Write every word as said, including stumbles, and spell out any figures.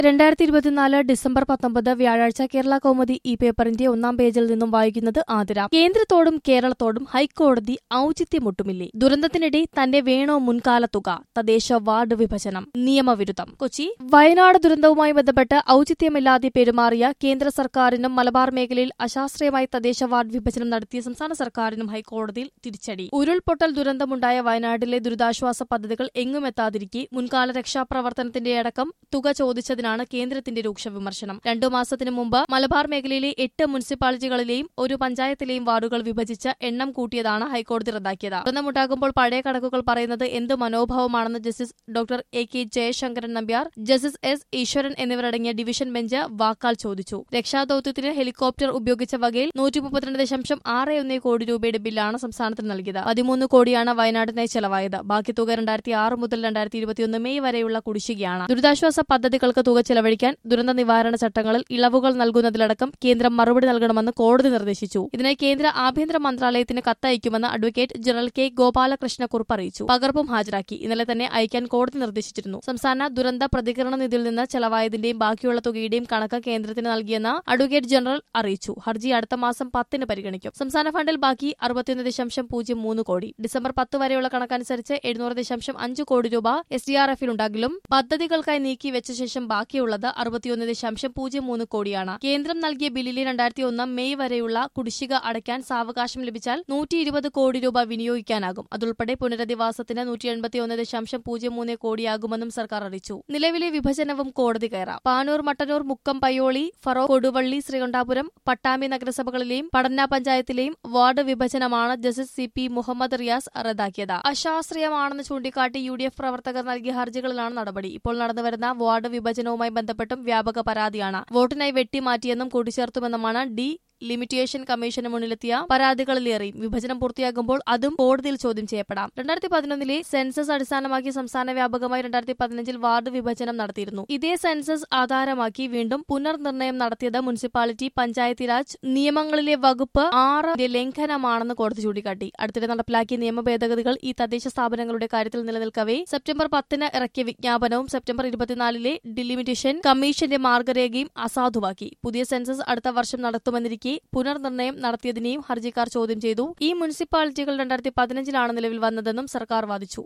രണ്ടായിരത്തി ഇരുപത്തിനാല് ഡിസംബർ പത്തൊമ്പത് വ്യാഴാഴ്ച കേരള കൗമുദി ഈ പേപ്പറിന്റെ ഒന്നാം പേജിൽ നിന്നും വായിക്കുന്നത് ആതിര. കേന്ദ്രത്തോടും കേരളത്തോടും ഹൈക്കോടതി ഔചിത്യമൊട്ടുമില്ലേ? ദുരന്തത്തിനിടെ തന്നെ വേണോ മുൻകാല തുക? തദ്ദേശ വാർഡ് വിഭജനം നിയമവിരുദ്ധം. കൊച്ചി. വയനാട് ദുരന്തവുമായി ബന്ധപ്പെട്ട് ഔചിത്യമില്ലാതെ പെരുമാറിയ കേന്ദ്ര സർക്കാരിനും മലബാർ മേഖലയിൽ അശാസ്ത്രീയമായി തദ്ദേശ വാർഡ് വിഭജനം നടത്തിയ സംസ്ഥാന സർക്കാരിനും ഹൈക്കോടതിയിൽ തിരിച്ചടി. ഉരുൾപൊട്ടൽ ദുരന്തമുണ്ടായ വയനാട്ടിലെ ദുരിതാശ്വാസ പദ്ധതികൾ എങ്ങുമെത്താതിരിക്കെ മുൻകാല രക്ഷാപ്രവർത്തനത്തിന്റെ അടക്കം തുക ചോദിച്ചതിനാണ് കേന്ദ്രത്തിന്റെ രൂക്ഷ വിമർശനം. രണ്ടു മാസത്തിനു മുമ്പ് മലബാർ മേഖലയിലെ എട്ട് മുനിസിപ്പാലിറ്റികളിലെയും ഒരു പഞ്ചായത്തിലെയും വാർഡുകൾ വിഭജിച്ച് എണ്ണം കൂട്ടിയതാണ് ഹൈക്കോടതി റദ്ദാക്കിയത്. ദുരന്തമുണ്ടാകുമ്പോൾ പഴയ കണക്കുകൾ പറയുന്നത് എന്ത് മനോഭാവമാണെന്ന് justice doctor A K Jayasankaran Nambiar, justice S Eswaran എന്നിവരടങ്ങിയ ഡിവിഷൻ ബെഞ്ച് വാക്കാൽ ചോദിച്ചു. രക്ഷാദൌത്യത്തിന് ഹെലികോപ്റ്റർ ഉപയോഗിച്ച വകയിൽ നൂറ്റി മുപ്പത്തിരണ്ട് ദശാംശം ആറ് ഒന്ന് കോടി രൂപയുടെ ബില്ലാണ് സംസ്ഥാനത്തിന് നൽകിയത്. പതിമൂന്ന് കോടിയാണ് വയനാടിനായി ചെലവായത്. ബാക്കി തുക രണ്ടായിരത്തി ആറ് മുതൽ രണ്ടായിരത്തി ഇരുപത്തിയൊന്ന് മെയ് വരെയുള്ള കുടിശ്ശികയാണ്. ദുരിതാശ്വാസ പദ്ധതികൾക്ക് തുക ചെലവഴിക്കാൻ ദുരന്ത നിവാരണ ചട്ടങ്ങളിൽ ഇളവുകൾ നൽകുന്നതിലടക്കം കേന്ദ്രം മറുപടി നൽകണമെന്ന് കോടതി നിർദ്ദേശിച്ചു. ഇതിനായി കേന്ദ്ര ആഭ്യന്തര മന്ത്രാലയത്തിന് കത്തയക്കുമെന്ന് അഡ്വക്കേറ്റ് ജനറൽ കെ ഗോപാലകൃഷ്ണക്കുറുപ്പ് അറിയിച്ചു. പകർപ്പും ഹാജരാക്കി. ഇന്നലെ തന്നെ അയക്കാൻ കോടതി നിർദ്ദേശിച്ചിരുന്നു. സംസ്ഥാന ദുരന്ത പ്രതികരണ നിധിയിൽ നിന്ന് ചെലവായതിന്റെയും ബാക്കിയുള്ള തുകയുടെയും കണക്ക് കേന്ദ്രത്തിന് നൽകിയെന്ന് അഡ്വക്കേറ്റ് ജനറൽ അറിയിച്ചു. ഹർജി അടുത്ത മാസം പത്തിന് പരിഗണിക്കും. സംസ്ഥാന ഫണ്ടിൽ ബാക്കി അറുപത്തിയൊന്ന് ദശാംശം പൂജ്യം മൂന്ന് കോടി. ഡിസംബർ പത്ത് വരെയുള്ള കണക്കനുസരിച്ച് എഴുന്നൂറ് ദശാംശം അഞ്ച് കോടി രൂപ എസ് ഡി ആർ എഫിലുണ്ടെങ്കിലും പദ്ധതികൾക്കായി നീക്കിവെച്ച ശേഷം ബാക്കിയുള്ളത് അറുപത്തിയൊന്ന് ദശാംശം പൂജ്യം മൂന്ന് കോടിയാണ്. കേന്ദ്രം നൽകിയ ബില്ലിലെ രണ്ടായിരത്തി ഒന്ന് മെയ് വരെയുള്ള കുടിശ്ശിക അടയ്ക്കാൻ സാവകാശം ലഭിച്ചാൽ നൂറ്റി ഇരുപത് കോടി രൂപ വിനിയോഗിക്കാനാകും. അതുൾപ്പെടെ പുനരധിവാസത്തിന് നൂറ്റി എൺപത്തിയൊന്ന് ദശാംശം പൂജ്യം മൂന്ന് കോടിയാകുമെന്നും സർക്കാർ അറിയിച്ചു. നിലവിലെ വിഭജനവും കോടതി കയറാം. പാനൂർ, മട്ടന്നൂർ, മുക്കം, പയ്യോളി, ഫറോ, കൊടുവള്ളി, ശ്രീകണ്ഠാപുരം, പട്ടാമ്പി നഗരസഭകളിലെയും പടന്ന പഞ്ചായത്തിലെയും വാർഡ് വിഭജനമാണ് justice C P Muhammad Riyas റദ്ദാക്കിയത്. അശാസ്ത്രീയമാണെന്ന് ചൂണ്ടിക്കാട്ടി യു ഡി എഫ് പ്രവർത്തകർ നൽകിയ ഹർജികളിലാണ് നടപടി. ഇപ്പോൾ നടന്നുവരുന്ന വാർഡ് വിഭജനവുമായി ബന്ധപ്പെട്ടും വ്യാപക പരാതിയാണ്. വോട്ടിനായി വെട്ടിമാറ്റിയെന്നും കൂട്ടിച്ചേർത്തുമെന്നുമാണ് ഡി ലിമിറ്റേഷൻ കമ്മീഷന് മുന്നിലെത്തിയ പരാതികളിലേറെയും. വിഭജനം പൂർത്തിയാകുമ്പോൾ അതും കോടതിയിൽ ചോദ്യം ചെയ്യപ്പെടാം. രണ്ടായിരത്തി പതിനൊന്നിലെ സെൻസസ് അടിസ്ഥാനമാക്കി സംസ്ഥാന വ്യാപകമായി രണ്ടായിരത്തി പതിനഞ്ചിൽ വാർഡ് വിഭജനം നടത്തിയിരുന്നു. ഇതേ സെൻസസ് ആധാരമാക്കി വീണ്ടും പുനർനിർണയം നടത്തിയത് മുനിസിപ്പാലിറ്റി പഞ്ചായത്തി രാജ് നിയമങ്ങളിലെ വകുപ്പ് ആറ് ലംഘനമാണെന്ന് കോടതി ചൂണ്ടിക്കാട്ടി. അടുത്തിടെ നടപ്പിലാക്കിയ നിയമ ഭേദഗതികൾ ഈ തദ്ദേശ സ്ഥാപനങ്ങളുടെ കാര്യത്തിൽ നിലനിൽക്കവേ സെപ്റ്റംബർ പത്തിന് ഇറക്കിയ വിജ്ഞാപനവും സെപ്റ്റംബർ ഇരുപത്തിനാലിലെ ഡിലിമിറ്റേഷൻ കമ്മീഷന്റെ മാർഗരേഖയും അസാധുവാക്കി. പുതിയ സെൻസസ് അടുത്ത വർഷം നടത്തുമെന്നിരിക്കെ പുനർനിർണയം നടത്തിയതിനെയും ഹർജിക്കാർ ചോദ്യം ചെയ്തു. ഈ മുനിസിപ്പാലിറ്റികൾ രണ്ടായിരത്തി പതിനഞ്ചിലാണ് നിലവിൽ വന്നതെന്നും സർക്കാർ വാദിച്ചു.